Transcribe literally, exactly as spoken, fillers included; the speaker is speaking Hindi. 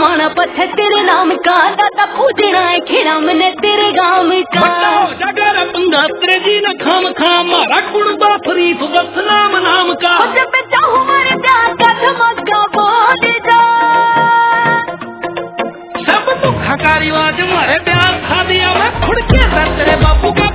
पाना पत्थर तेरे नाम का, दादा पूजना है खेड़ा मैंने तेरे गाँव का। जगर पंगा तेरे जी न खाम खाम, मारा कुड़बा फरीफ बस नाम नाम का। जब चाहूँ मारे प्यार का धमाका बोल जा, सब दुख हकारी आज मारे प्यार खा दिया मैं खुड़ के तेरे बापू का।